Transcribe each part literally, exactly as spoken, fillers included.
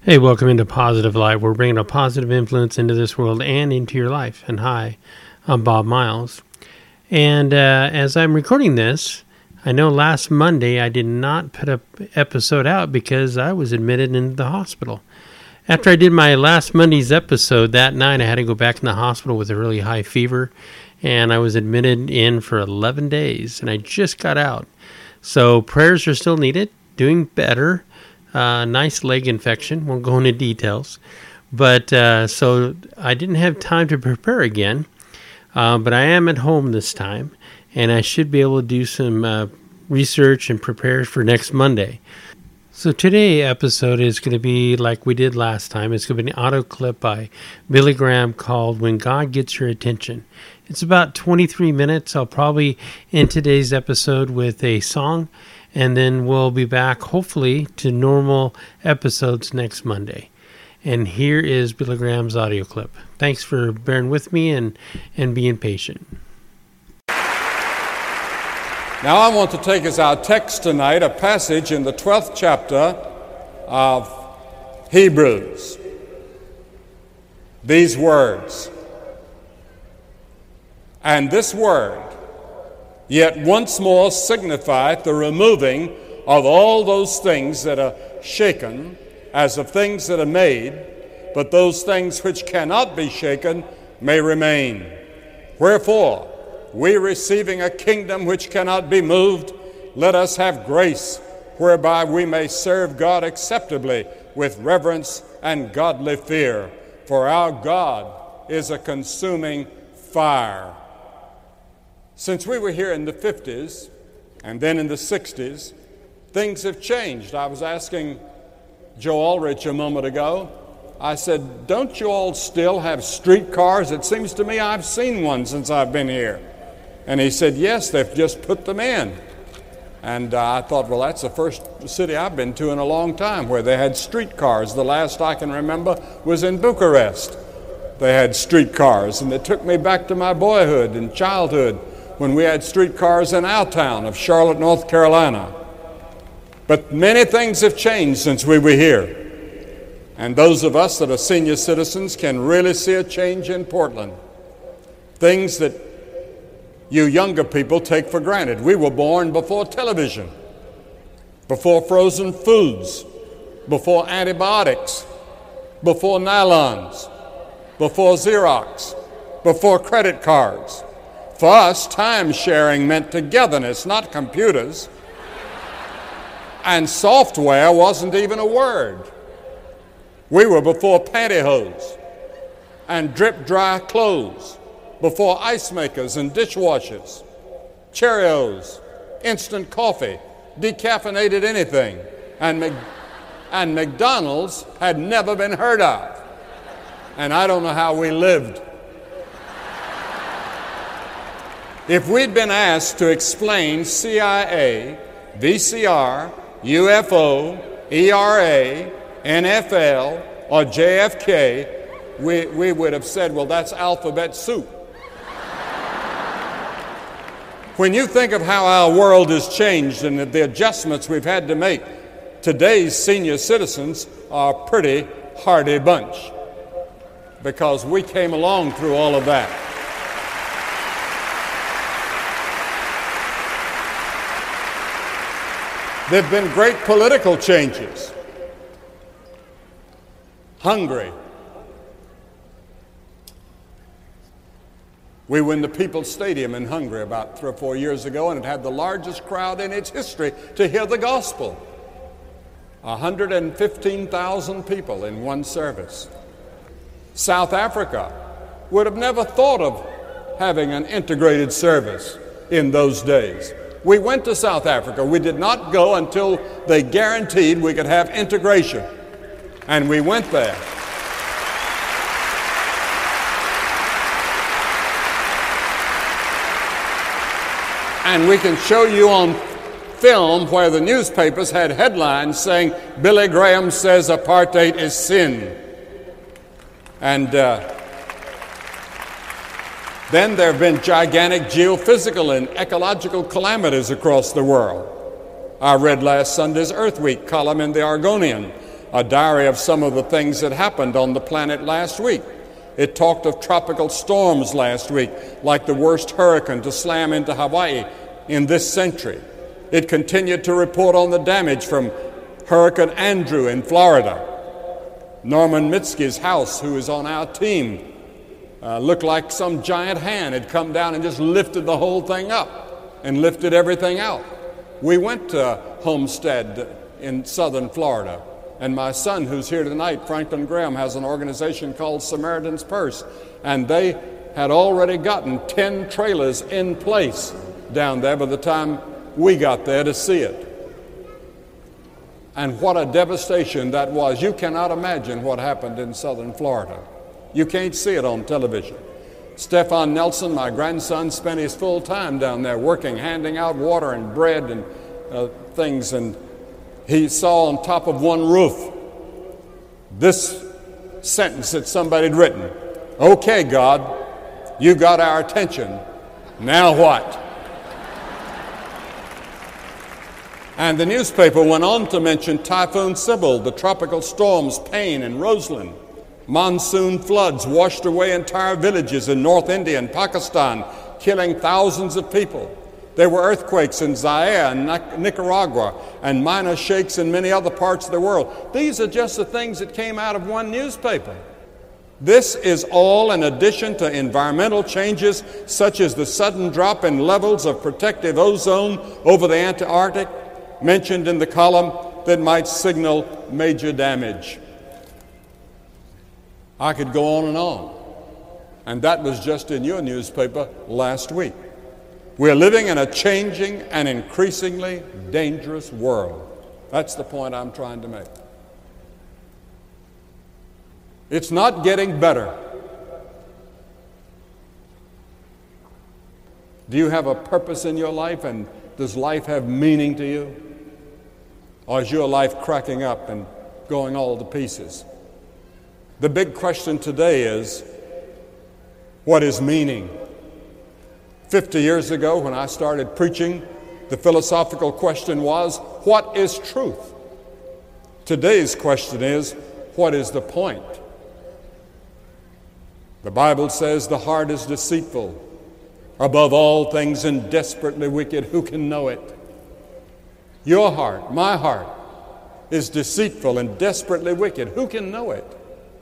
Hey, welcome into Positive Light. We're bringing a positive influence into this world and into your life. And hi, I'm Bob Miles. And uh, as I'm recording this, I know last Monday I did not put an episode out because I was admitted into the hospital. After I did my last Monday's episode, that night I had to go back in the hospital with a really high fever. And I was admitted in for eleven days. And I just got out. So prayers are still needed. Doing better. Uh, nice leg infection. Won't go into details. But uh, so I didn't have time to prepare again. Uh, but I am at home this time. And I should be able to do some uh, research and prepare for next Monday. So today's episode is going to be like we did last time. It's going to be an audio clip by Billy Graham called When God Gets Your Attention. It's about twenty-three minutes. I'll probably end today's episode with a song. And then we'll be back, hopefully, to normal episodes next Monday. And here is Billy Graham's audio clip. Thanks for bearing with me and, and being patient. Now I want to take as our text tonight a passage in the twelfth chapter of Hebrews. These words. And this word, yet once more signifieth the removing of all those things that are shaken, as of things that are made, but those things which cannot be shaken may remain. Wherefore, we receiving a kingdom which cannot be moved, let us have grace, whereby we may serve God acceptably with reverence and godly fear. For our God is a consuming fire. Since we were here in the fifties and then in the sixties, things have changed. I was asking Joe Ulrich a moment ago. I said, don't you all still have streetcars? It seems to me I've seen one since I've been here. And he said, yes, they've just put them in. And uh, I thought, well, that's the first city I've been to in a long time where they had streetcars. The last I can remember was in Bucharest. They had streetcars, and it took me back to my boyhood and childhood when we had streetcars in our town of Charlotte, North Carolina. But many things have changed since we were here. And those of us that are senior citizens can really see a change in Portland. Things that you younger people take for granted. We were born before television, before frozen foods, before antibiotics, before nylons, before Xerox, before credit cards. For us, time sharing meant togetherness, not computers. And software wasn't even a word. We were before pantyhose and drip-dry clothes, before ice makers and dishwashers, Cheerios, instant coffee, decaffeinated anything, and, Mc- and McDonald's had never been heard of. And I don't know how we lived. If we'd been asked to explain C I A, V C R, U F O, E R A, N F L, or J F K, we, we would have said, well, that's alphabet soup. When you think of how our world has changed and the adjustments we've had to make, today's senior citizens are a pretty hardy bunch because we came along through all of that. There have been great political changes. Hungary. We were in the People's Stadium in Hungary about three or four years ago, and it had the largest crowd in its history to hear the gospel. one hundred fifteen thousand people in one service. South Africa would have never thought of having an integrated service in those days. We went to South Africa. We did not go until they guaranteed we could have integration. And we went there. And we can show you on film where the newspapers had headlines saying, Billy Graham says apartheid is sin. And uh, then there have been gigantic geophysical and ecological calamities across the world. I read last Sunday's Earth Week column in the Argonian a diary of some of the things that happened on the planet last week. It talked of tropical storms last week, like the worst hurricane to slam into Hawaii in this century. It continued to report on the damage from Hurricane Andrew in Florida. Norman Mitski's house, who is on our team, uh, looked like some giant hand had come down and just lifted the whole thing up and lifted everything out. We went to Homestead in southern Florida, and my son, who's here tonight, Franklin Graham, has an organization called Samaritan's Purse, and they had already gotten ten trailers in place down there by the time we got there to see it. And what a devastation that was. You cannot imagine what happened in southern Florida. You can't see it on television. Stefan Nelson, my grandson, spent his full time down there working, handing out water and bread and uh, things, and he saw on top of one roof this sentence that somebody had written: "Okay, God, you got our attention. Now what?" And the newspaper went on to mention Typhoon Sybil, the tropical storms Pain and Roslyn. Monsoon floods washed away entire villages in North India and Pakistan, killing thousands of people. There were earthquakes in Zaire and Nicaragua and minor shakes in many other parts of the world. These are just the things that came out of one newspaper. This is all in addition to environmental changes such as the sudden drop in levels of protective ozone over the Antarctic, mentioned in the column, that might signal major damage. I could go on and on. And that was just in your newspaper last week. We're living in a changing and increasingly dangerous world. That's the point I'm trying to make. It's not getting better. Do you have a purpose in your life, and does life have meaning to you? Or is your life cracking up and going all to pieces? The big question today is, what is meaning? Fifty years ago, when I started preaching, the philosophical question was, what is truth? Today's question is, what is the point? The Bible says the heart is deceitful above all things and desperately wicked. Who can know it? Your heart, my heart, is deceitful and desperately wicked. Who can know it?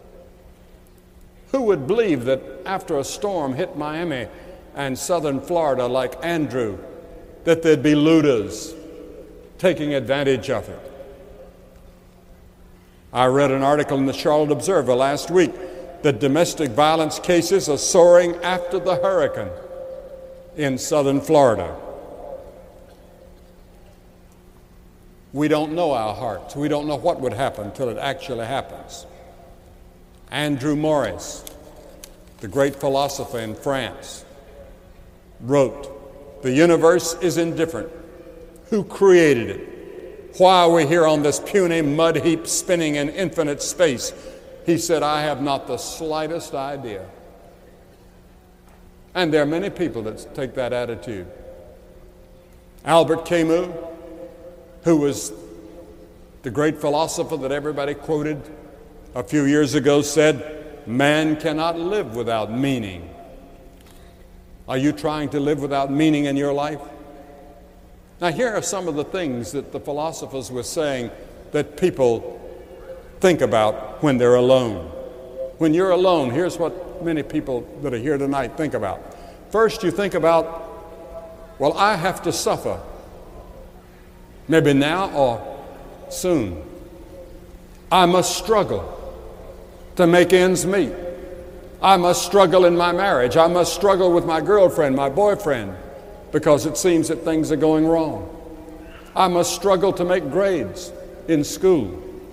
Who would believe that after a storm hit Miami and southern Florida like Andrew, that there'd be looters taking advantage of it? I read an article in the Charlotte Observer last week that domestic violence cases are soaring after the hurricane in southern Florida. We don't know our hearts. We don't know what would happen until it actually happens. Andrew Morris, the great philosopher in France, wrote, "The universe is indifferent. Who created it? Why are we here on this puny mud heap spinning in infinite space?" He said, "I have not the slightest idea." And there are many people that take that attitude. Albert Camus, who was the great philosopher that everybody quoted a few years ago, said, "Man cannot live without meaning." Are you trying to live without meaning in your life? Now, here are some of the things that the philosophers were saying that people think about when they're alone. When you're alone, here's what many people that are here tonight think about. First, you think about, well, I have to suffer. Maybe now or soon. I must struggle to make ends meet. I must struggle in my marriage. I must struggle with my girlfriend, my boyfriend, because it seems that things are going wrong. I must struggle to make grades in school.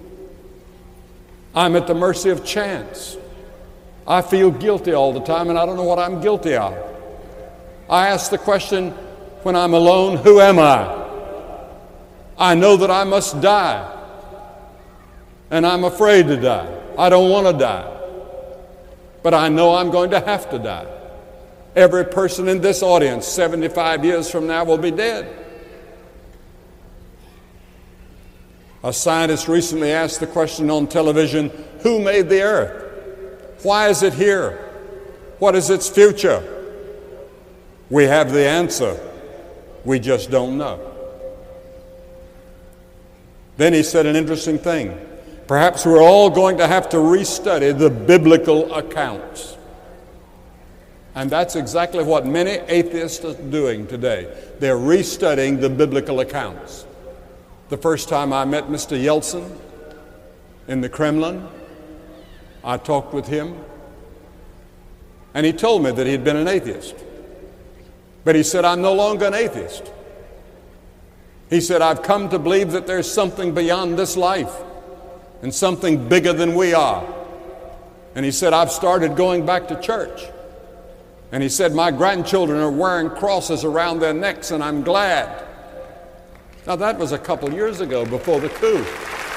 I'm at the mercy of chance. I feel guilty all the time, and I don't know what I'm guilty of. I ask the question when I'm alone, who am I? I know that I must die, and I'm afraid to die. I don't want to die, but I know I'm going to have to die. Every person in this audience seventy-five years from now will be dead. A scientist recently asked the question on television, who made the earth? Why is it here? What is its future? We have the answer. We just don't know. Then he said an interesting thing. Perhaps we're all going to have to restudy the biblical accounts. And that's exactly what many atheists are doing today. They're restudying the biblical accounts. The first time I met Mister Yeltsin in the Kremlin, I talked with him, and he told me that he'd been an atheist. But he said, I'm no longer an atheist. He said, I've come to believe that there's something beyond this life and something bigger than we are. And he said, I've started going back to church. And he said, my grandchildren are wearing crosses around their necks, and I'm glad. Now, that was a couple years ago, before the coup.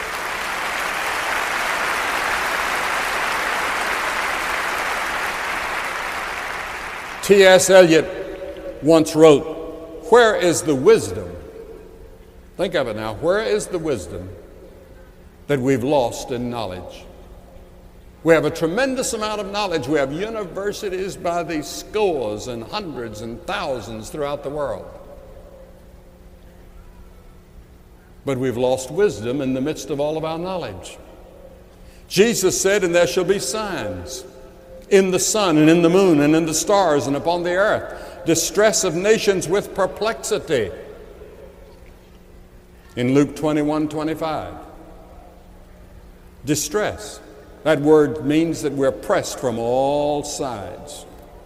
T S Eliot once wrote, where is the wisdom? Think of it now. Where is the wisdom that we've lost in knowledge? We have a tremendous amount of knowledge. We have universities by the scores and hundreds and thousands throughout the world. But we've lost wisdom in the midst of all of our knowledge. Jesus said, and there shall be signs in the sun and in the moon and in the stars and upon the earth, distress of nations with perplexity. In Luke twenty-one twenty-five. Distress. That word means that we're pressed from all sides.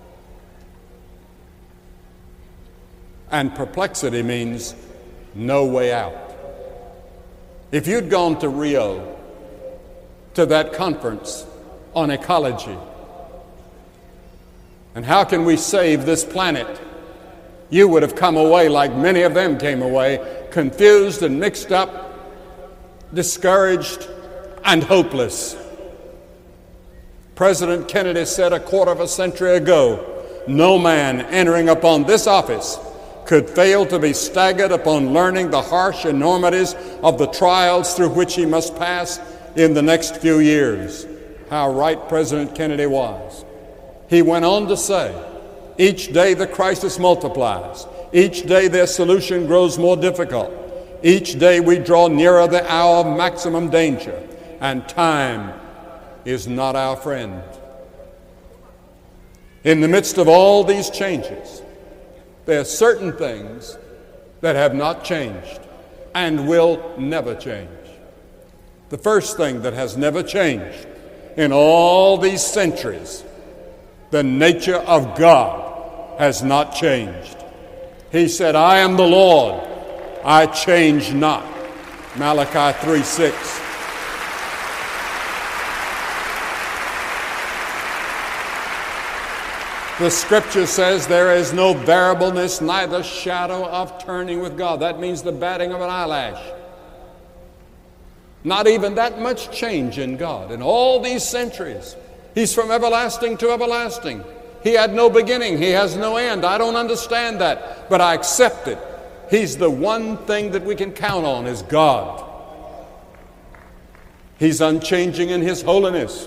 And perplexity means no way out. If you'd gone to Rio, to that conference on ecology, and how can we save this planet, you would have come away like many of them came away, confused and mixed up, discouraged and hopeless. President Kennedy said a quarter of a century ago, no man entering upon this office could fail to be staggered upon learning the harsh enormities of the trials through which he must pass in the next few years. How right President Kennedy was. He went on to say, each day the crisis multiplies. Each day their solution grows more difficult. Each day we draw nearer the hour of maximum danger, and time is not our friend. In the midst of all these changes, there are certain things that have not changed and will never change. The first thing that has never changed in all these centuries, the nature of God has not changed. He said, I am the Lord, I change not. Malachi three six. The scripture says there is no variableness, neither shadow of turning with God. That means the batting of an eyelash. Not even that much change in God. In all these centuries, He's from everlasting to everlasting. He had no beginning. He has no end. I don't understand that, but I accept it. He's the one thing that we can count on is God. He's unchanging in His holiness.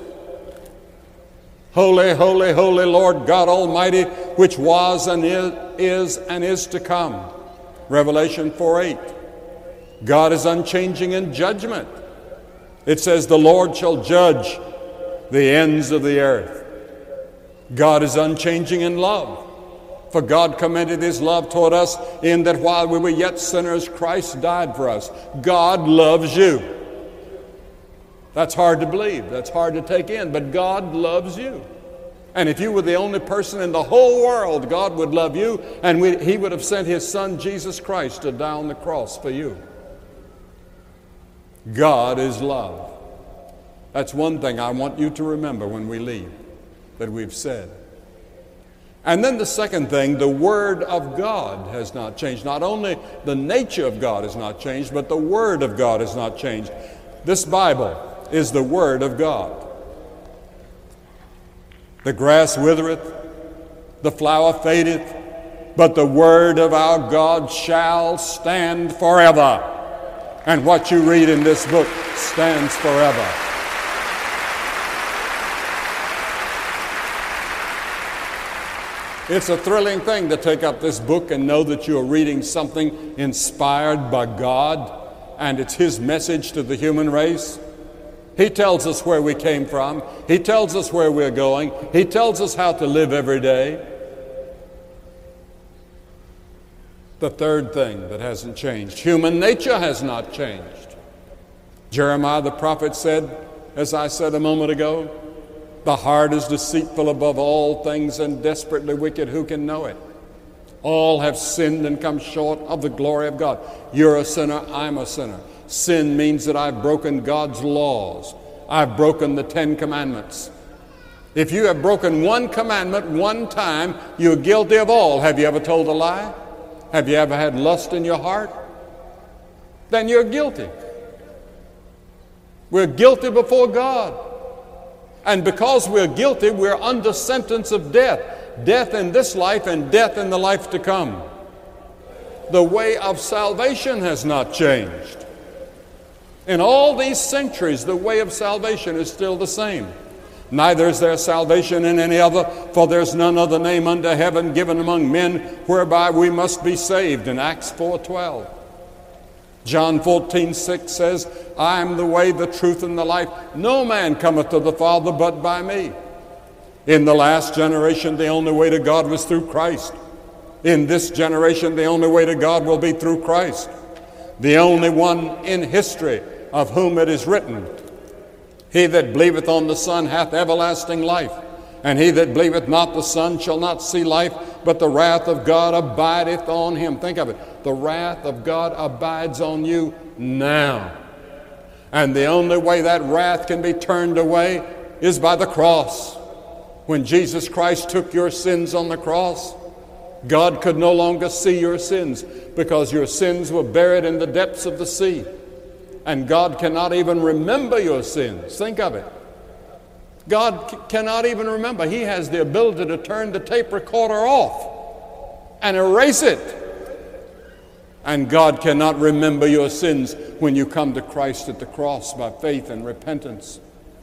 Holy, holy, holy Lord God Almighty, which was and is, is and is to come. Revelation four eight. God is unchanging in judgment. It says, the Lord shall judge the ends of the earth. God is unchanging in love. For God commended His love toward us in that while we were yet sinners, Christ died for us. God loves you. That's hard to believe. That's hard to take in. But God loves you. And if you were the only person in the whole world, God would love you, and we, He would have sent His Son, Jesus Christ, to die on the cross for you. God is love. That's one thing I want you to remember when we leave, that we've said. And then the second thing, the Word of God has not changed. Not only the nature of God has not changed, but the Word of God has not changed. This Bible is the Word of God. The grass withereth, the flower fadeth, but the Word of our God shall stand forever. And what you read in this book stands forever. It's a thrilling thing to take up this book and know that you're reading something inspired by God, and it's His message to the human race. He tells us where we came from. He tells us where we're going. He tells us how to live every day. The third thing that hasn't changed, human nature has not changed. Jeremiah the prophet said, as I said a moment ago, the heart is deceitful above all things and desperately wicked. Who can know it? All have sinned and come short of the glory of God. You're a sinner, I'm a sinner. Sin means that I've broken God's laws. I've broken the Ten Commandments. If you have broken one commandment one time, you're guilty of all. Have you ever told a lie? Have you ever had lust in your heart? Then you're guilty. We're guilty before God. And because we're guilty, we're under sentence of death. Death in this life and death in the life to come. The way of salvation has not changed. In all these centuries, the way of salvation is still the same. Neither is there salvation in any other, for there's none other name under heaven given among men whereby we must be saved, in Acts four twelve. John fourteen six says, I am the way, the truth, and the life. No man cometh to the Father but by me. In the last generation, the only way to God was through Christ. In this generation, the only way to God will be through Christ. The only one in history of whom it is written, He that believeth on the Son hath everlasting life, and he that believeth not the Son shall not see life, but the wrath of God abideth on him. Think of it. The wrath of God abides on you now. And the only way that wrath can be turned away is by the cross. When Jesus Christ took your sins on the cross, God could no longer see your sins because your sins were buried in the depths of the sea. And God cannot even remember your sins. Think of it. God c- cannot even remember. He has the ability to turn the tape recorder off and erase it. And God cannot remember your sins when you come to Christ at the cross by faith and repentance.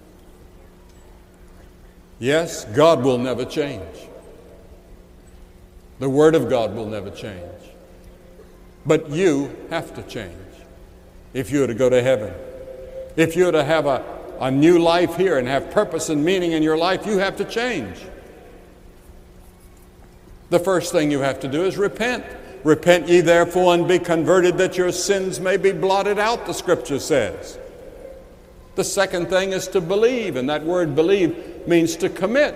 Yes, God will never change. The Word of God will never change. But you have to change if you are to go to heaven. If you are to have a, a new life here and have purpose and meaning in your life, you have to change. The first thing you have to do is repent. Repent ye therefore and be converted that your sins may be blotted out, the Scripture says. The second thing is to believe, and that word believe means to commit.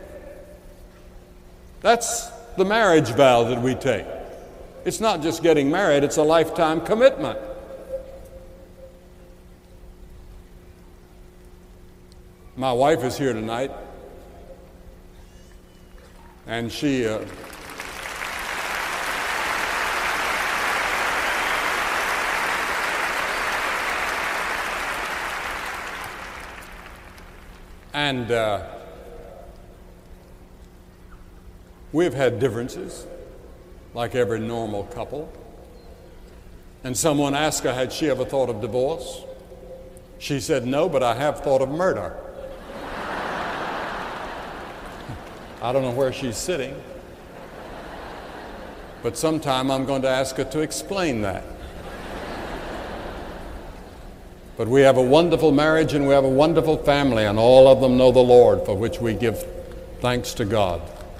That's the marriage vow that we take. It's not just getting married, it's a lifetime commitment. My wife is here tonight, and she uh, and uh, we've had differences, like every normal couple. And someone asked her, had she ever thought of divorce? She said, no, but I have thought of murder. I don't know where she's sitting, but sometime I'm going to ask her to explain that. But we have a wonderful marriage and we have a wonderful family, and all of them know the Lord, for which we give thanks to God.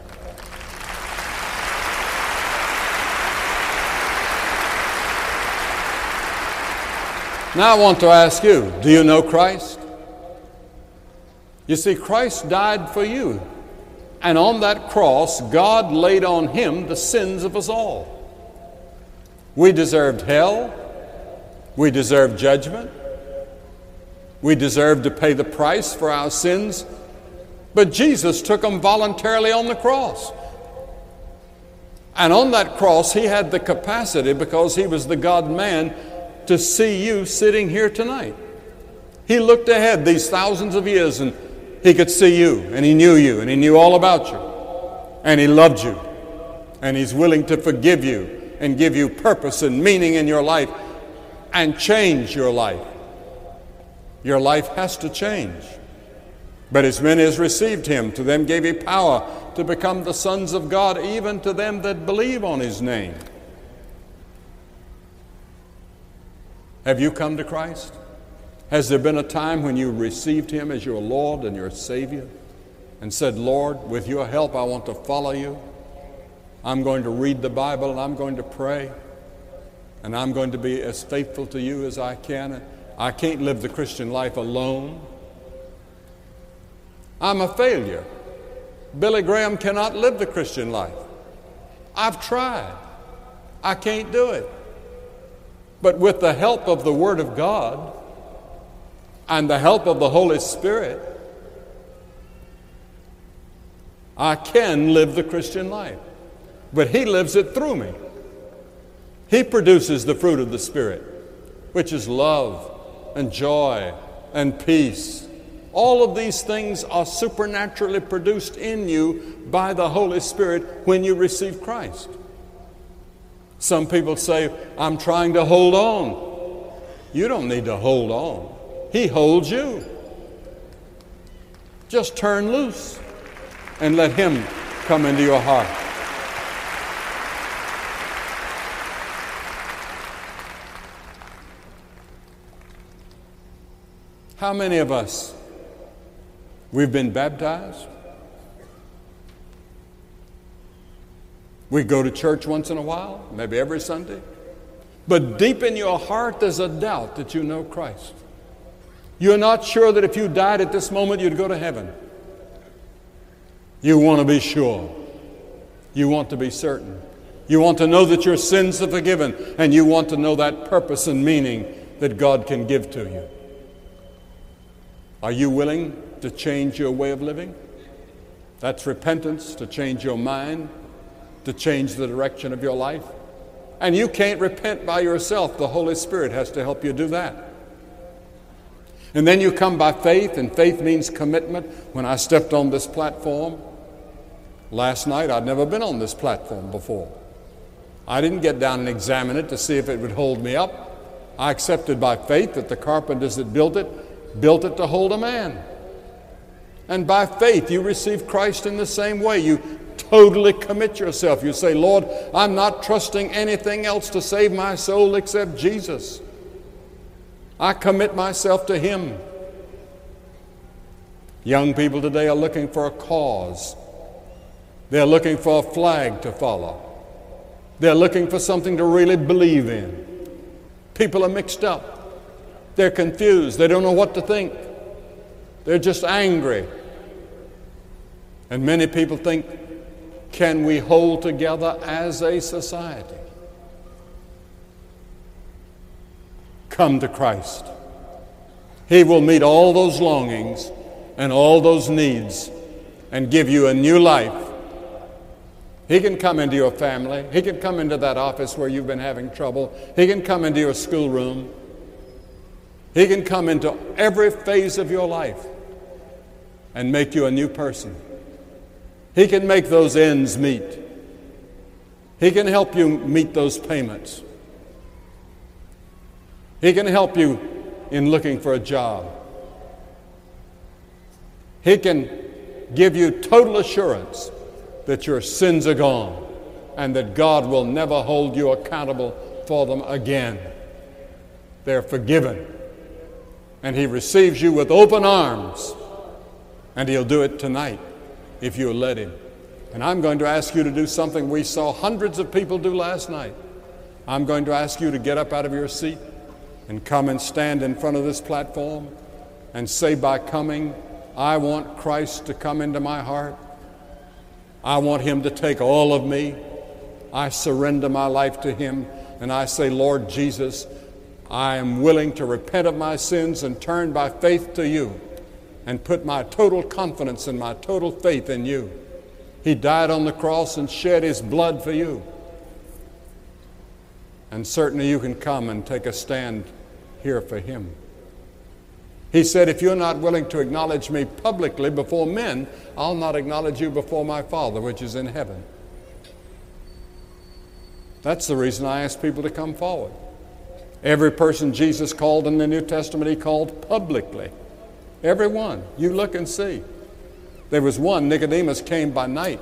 Now I want to ask you, do you know Christ? You see, Christ died for you. And on that cross, God laid on him the sins of us all. We deserved hell. We deserved judgment. We deserved to pay the price for our sins. But Jesus took them voluntarily on the cross. And on that cross, he had the capacity, because he was the God-man, to see you sitting here tonight. He looked ahead these thousands of years, and he could see you, and he knew you, and he knew all about you, and he loved you, and he's willing to forgive you and give you purpose and meaning in your life. and change your life. Your life has to change. But as many as received him, to them gave he power to become the sons of God, even to them that believe on his name. Have you come to Christ? Has there been a time when you received him as your Lord and your Savior and said, Lord, with your help, I want to follow you. I'm going to read the Bible and I'm going to pray and I'm going to be as faithful to you as I can. I can't live the Christian life alone. I'm a failure. Billy Graham cannot live the Christian life. I've tried. I can't do it. But with the help of the Word of God and the help of the Holy Spirit, I can live the Christian life. But he lives it through me. He produces the fruit of the Spirit, which is love and joy and peace. All of these things are supernaturally produced in you by the Holy Spirit when you receive Christ. Some people say, I'm trying to hold on. You don't need to hold on. He holds you. Just turn loose and let him come into your heart. How many of us, we've been baptized? We go to church once in a while, maybe every Sunday. But deep in your heart, there's a doubt that you know Christ. You're not sure that if you died at this moment, you'd go to heaven. You want to be sure. You want to be certain. You want to know that your sins are forgiven, and you want to know that purpose and meaning that God can give to you. Are you willing to change your way of living? That's repentance, to change your mind, to change the direction of your life. And you can't repent by yourself. The Holy Spirit has to help you do that. And then you come by faith, and faith means commitment. When I stepped on this platform last night, I'd never been on this platform before. I didn't get down and examine it to see if it would hold me up. I accepted by faith that the carpenters that built it built it to hold a man. And by faith, you receive Christ in the same way. You totally commit yourself. You say, Lord, I'm not trusting anything else to save my soul except Jesus. I commit myself to him. Young people today are looking for a cause. They're looking for a flag to follow. They're looking for something to really believe in. People are mixed up. They're confused. They don't know what to think. They're just angry. And many people think, can we hold together as a society? Come to Christ. He will meet all those longings and all those needs and give you a new life. He can come into your family. He can come into that office where you've been having trouble. He can come into your schoolroom. He can come into every phase of your life and make you a new person. He can make those ends meet. He can help you meet those payments. He can help you in looking for a job. He can give you total assurance that your sins are gone and that God will never hold you accountable for them again. They're forgiven. And he receives you with open arms. And he'll do it tonight if you'll let him. And I'm going to ask you to do something we saw hundreds of people do last night. I'm going to ask you to get up out of your seat and come and stand in front of this platform and say, by coming, I want Christ to come into my heart. I want him to take all of me. I surrender my life to him. And I say, Lord Jesus, I am willing to repent of my sins and turn by faith to you and put my total confidence and my total faith in you. He died on the cross and shed his blood for you. And certainly you can come and take a stand here for him. He said, if you're not willing to acknowledge me publicly before men, I'll not acknowledge you before my Father which is in heaven. That's the reason I ask people to come forward. Every person Jesus called in the New Testament, he called publicly. Every one. You look and see. There was one, Nicodemus came by night.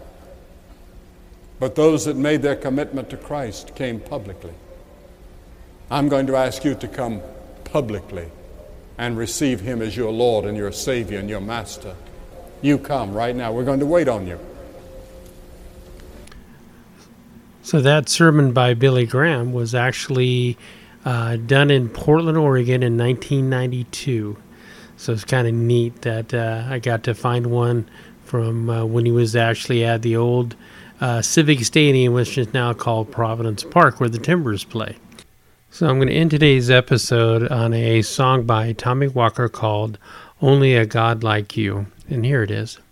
But those that made their commitment to Christ came publicly. I'm going to ask you to come publicly and receive him as your Lord and your Savior and your Master. You come right now. We're going to wait on you. So that sermon by Billy Graham was actually uh, done in Portland, Oregon in nineteen ninety-two. So it's kind of neat that uh, I got to find one from uh, when he was actually at the old uh, Civic Stadium, which is now called Providence Park, where the Timbers play. So I'm going to end today's episode on a song by Tommy Walker called Only a God Like You. And here it is.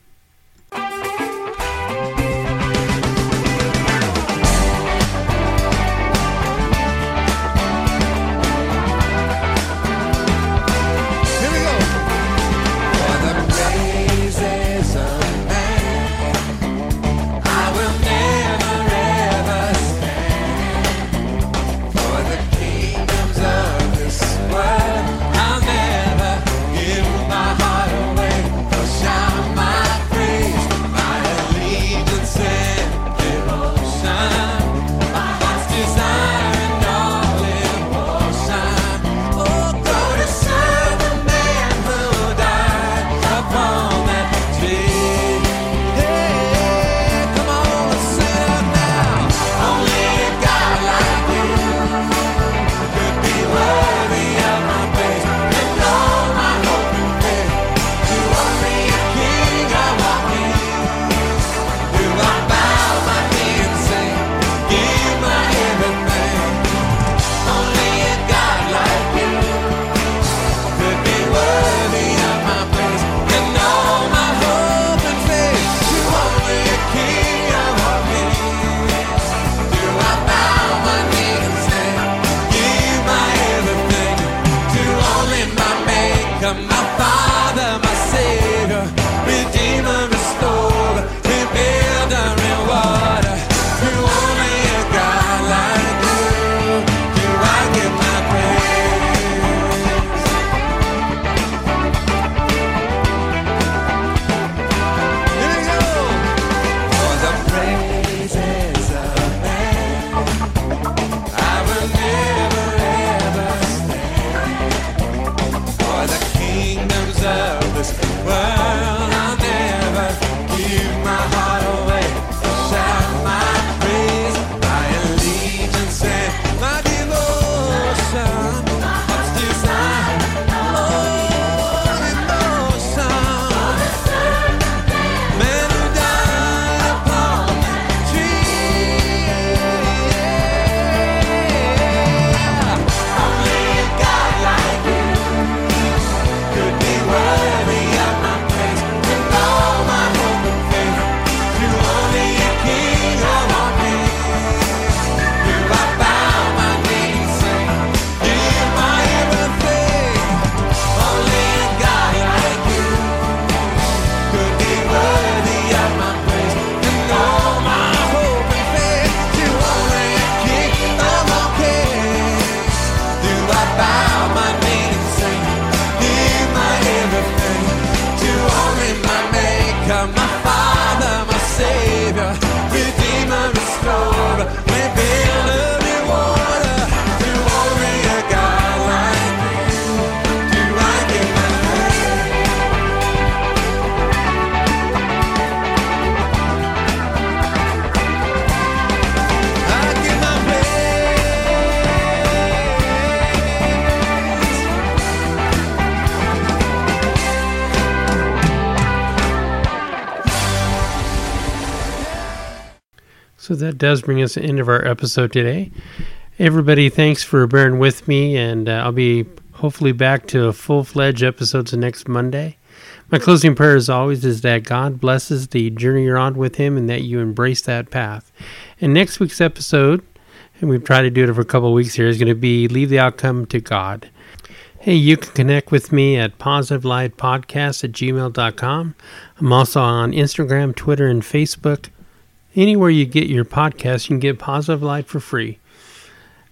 So that does bring us to the end of our episode today. Everybody, thanks for bearing with me, and uh, I'll be hopefully back to a full-fledged episodes next Monday. My closing prayer, as always, is that God blesses the journey you're on with Him and that you embrace that path. And next week's episode, and we've tried to do it for a couple of weeks here, is going to be Leave the Outcome to God. Hey, you can connect with me at positive light podcast at gmail dot com. I'm also on Instagram, Twitter, and Facebook. Anywhere you get your podcast, you can get Positive Light for free.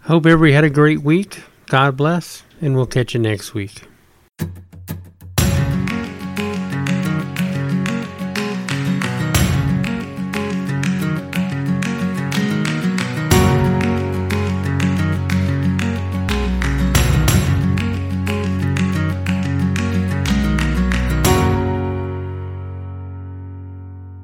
Hope everybody had a great week. God bless, and we'll catch you next week.